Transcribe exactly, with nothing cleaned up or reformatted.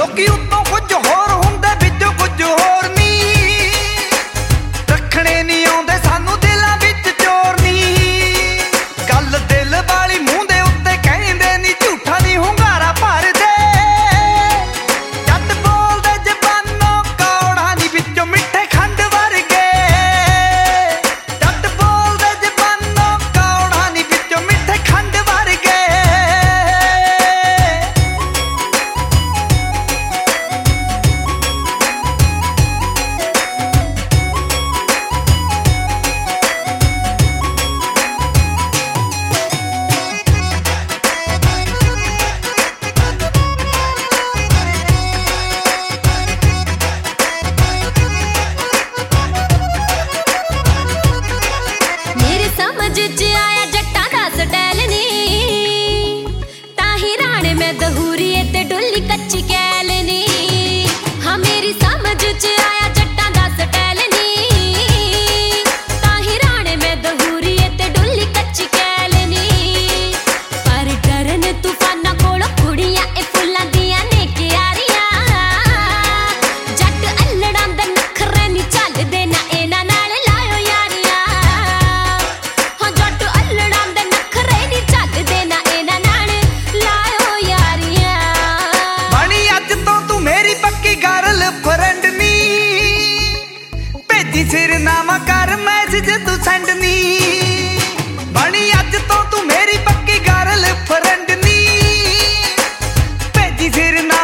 ਲੋਕੀ ਉੱਤੋਂ ਕੁਝ ਹੋਰ ਹੁੰਦੇ ਵਿੱਚੋਂ ਕੁਝ ਹੋਰ ਨੀ ਰੱਖਣੇ ਨਹੀਂ ਆਉਂਦੇ ਸਾਨੂੰ ਦਿਲਾਂ ਵਿੱਚ ਚੋਰ ਨੀ ਗੱਲ ਦਿਲ ਵਾਲੀ ਮੂੰਹ ਦੇ ਉੱਤੇ ਕਹਿੰਦੇ ਨੀ ਝੂਠਾ ਨਹੀਂ ਹੁੰਗਾਰਾ ਭਰਦੇ ਜੱਟ ਬੋਲਦੇ ਜ਼ਬਾਨੋਂ ਕੌੜਾ ਨੀ ਵਿੱਚੋਂ ਮਿੱਠੇ ਖੰਡ ਵਰਗੇ ਜੱਟ ਬੋਲਦੇ ਜ਼ਬਾਨੋਂ ਕੌੜਾ ਨੀ ਵਿੱਚੋਂ ਮਿੱਠੇ ਖੰਡ ਵਰਗੇ दहूरीए ते डुल्ली कच्ची कैल नी हाँ मेरी समझ च आया जट्टां दा स्टाइल नी ताही राणे में दहूरीए ते डुल्ली कच्ची कैल नी पर डरन तूफाना कोल कुड़ियां ए फुल्लां दियां ने क्यारियां जट अल्लड़ां दे नखरे नी चलदे ना इन्हां नाल लायो यारियां हाँ जट अल्लड़ां दे नखरे नी चलदे ना इन्हां नाल लायो फ्रेंड नी भेजी सिरनामा कर मैसेज तू सेंड नी बनी अज तो तू मेरी पक्की गर्ल फ्रेंड नी भेजी सिरनामा